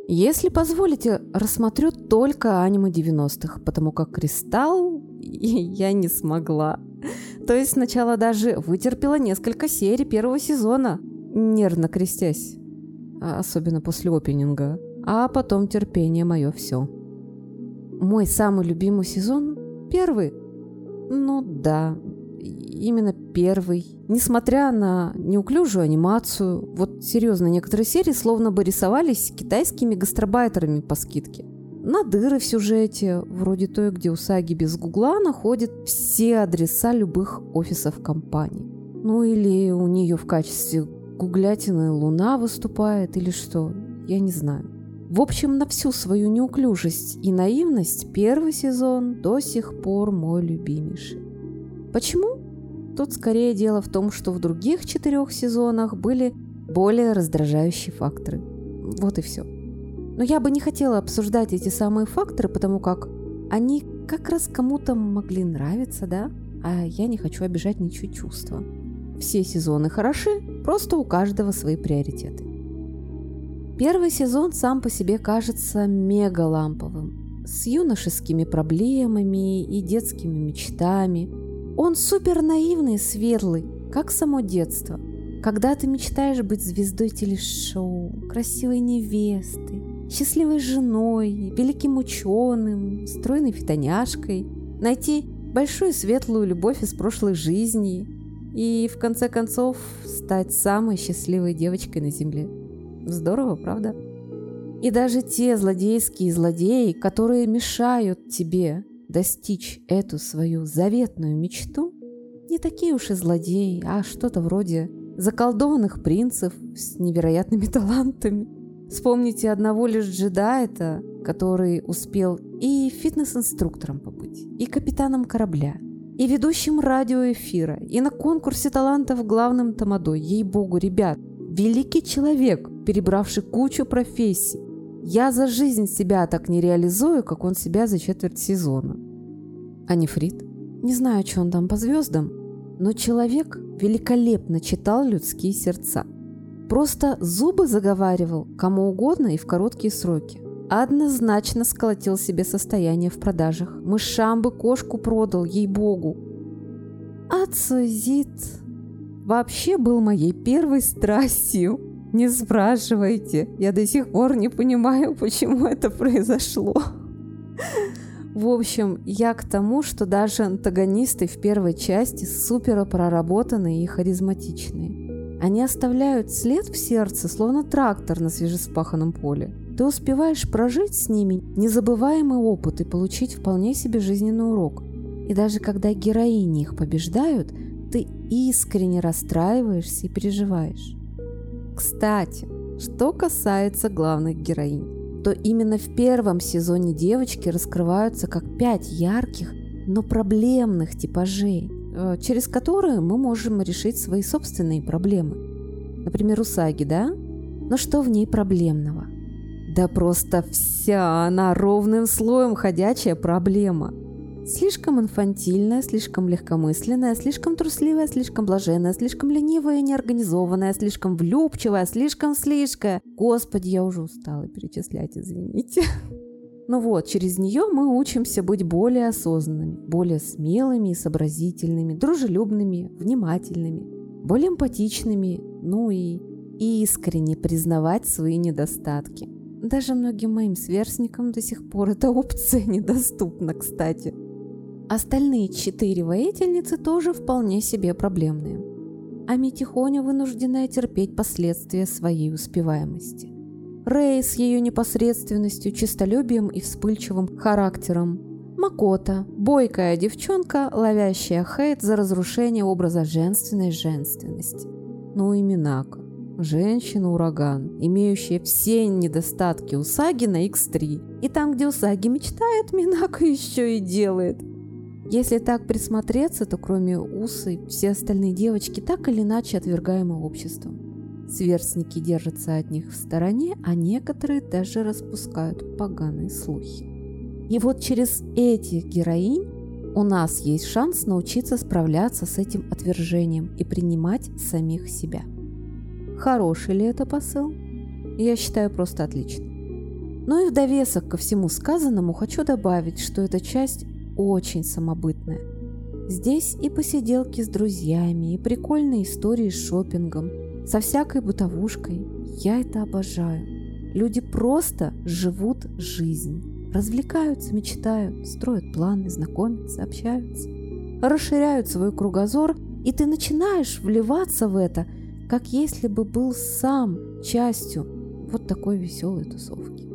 Если позволите, рассмотрю только аниме 90-х, потому как «Кристалл» я не смогла. То есть сначала даже вытерпела несколько серий первого сезона, нервно крестясь, особенно после опенинга, а потом терпение мое все. Мой самый любимый сезон – первый. Ну да, именно первый. Несмотря на неуклюжую анимацию, вот серьезно, некоторые серии словно бы рисовались китайскими гастарбайтерами по скидке. На дыры в сюжете, вроде той, где Усаги без гугла находит все адреса любых офисов компании. Ну или у нее в качестве гуглятины Луна выступает, или что, я не знаю. В общем, на всю свою неуклюжесть и наивность первый сезон до сих пор мой любимейший. Почему? Тут скорее дело в том, что в других 4 сезонах были более раздражающие факторы. Вот и все. Но я бы не хотела обсуждать эти самые факторы, потому как они как раз кому-то могли нравиться, да? А я не хочу обижать ничьи чувства. Все сезоны хороши, просто у каждого свои приоритеты. Первый сезон сам по себе кажется мега ламповым, с юношескими проблемами и детскими мечтами. Он супер наивный и светлый, как само детство. Когда ты мечтаешь быть звездой телешоу, красивой невестой, счастливой женой, великим ученым, стройной фитоняшкой, найти большую светлую любовь из прошлой жизни и, в конце концов, стать самой счастливой девочкой на земле. Здорово, правда? И даже те злодейские злодеи, которые мешают тебе достичь эту свою заветную мечту, не такие уж и злодеи, а что-то вроде заколдованных принцев с невероятными талантами. Вспомните одного лишь джедая-то, который успел и фитнес-инструктором побыть, и капитаном корабля, и ведущим радиоэфира, и на конкурсе талантов главным тамадой. Ей-богу, ребят, великий человек, перебравший кучу профессий. Я за жизнь себя так не реализую, как он себя за четверть сезона. А Нефрит? Не знаю, что он там по звездам, но человек великолепно читал людские сердца. Просто зубы заговаривал кому угодно и в короткие сроки. Однозначно сколотил себе состояние в продажах. Мышам бы кошку продал, ей-богу. А Цзит вообще был моей первой страстью. Не спрашивайте, я до сих пор не понимаю, почему это произошло. В общем, я к тому, что даже антагонисты в первой части супер проработанные и харизматичные. Они оставляют след в сердце, словно трактор на свежеспаханном поле. Ты успеваешь прожить с ними незабываемый опыт и получить вполне себе жизненный урок. И даже когда героини их побеждают, ты искренне расстраиваешься и переживаешь. Кстати, что касается главных героинь, то именно в первом сезоне девочки раскрываются как 5 ярких, но проблемных типажей, через которые мы можем решить свои собственные проблемы. Например, Усаги, да? Но что в ней проблемного? Да просто вся она ровным слоем ходячая проблема. Слишком инфантильная, слишком легкомысленная, слишком трусливая, слишком блаженная, слишком ленивая и неорганизованная, слишком влюбчивая, слишком. Господи, я уже устала перечислять, извините. Ну вот, через нее мы учимся быть более осознанными, более смелыми и сообразительными, дружелюбными, внимательными, более эмпатичными, ну и искренне признавать свои недостатки. Даже многим моим сверстникам до сих пор эта опция недоступна, кстати. Остальные 4 воительницы тоже вполне себе проблемные. Ами Тихоня, вынужденная терпеть последствия своей успеваемости. Рэй с ее непосредственностью, честолюбием и вспыльчивым характером. Макото, бойкая девчонка, ловящая хейт за разрушение образа женственной женственности. Ну и Минако. Женщина-ураган, имеющая все недостатки Усаги на X3. И там, где Усаги мечтает, Минако еще и делает. Если так присмотреться, то кроме Усы, все остальные девочки так или иначе отвергаемы обществом. Сверстники держатся от них в стороне, а некоторые даже распускают поганые слухи. И вот через этих героинь у нас есть шанс научиться справляться с этим отвержением и принимать самих себя. Хороший ли это посыл? Я считаю, просто отлично. Ну и в довесок ко всему сказанному хочу добавить, что эта часть очень самобытная. Здесь и посиделки с друзьями, и прикольные истории с шопингом, со всякой бытовушкой. Я это обожаю. Люди просто живут жизнь, развлекаются, мечтают, строят планы, знакомятся, общаются, расширяют свой кругозор, и ты начинаешь вливаться в это, как если бы был сам частью вот такой веселой тусовки.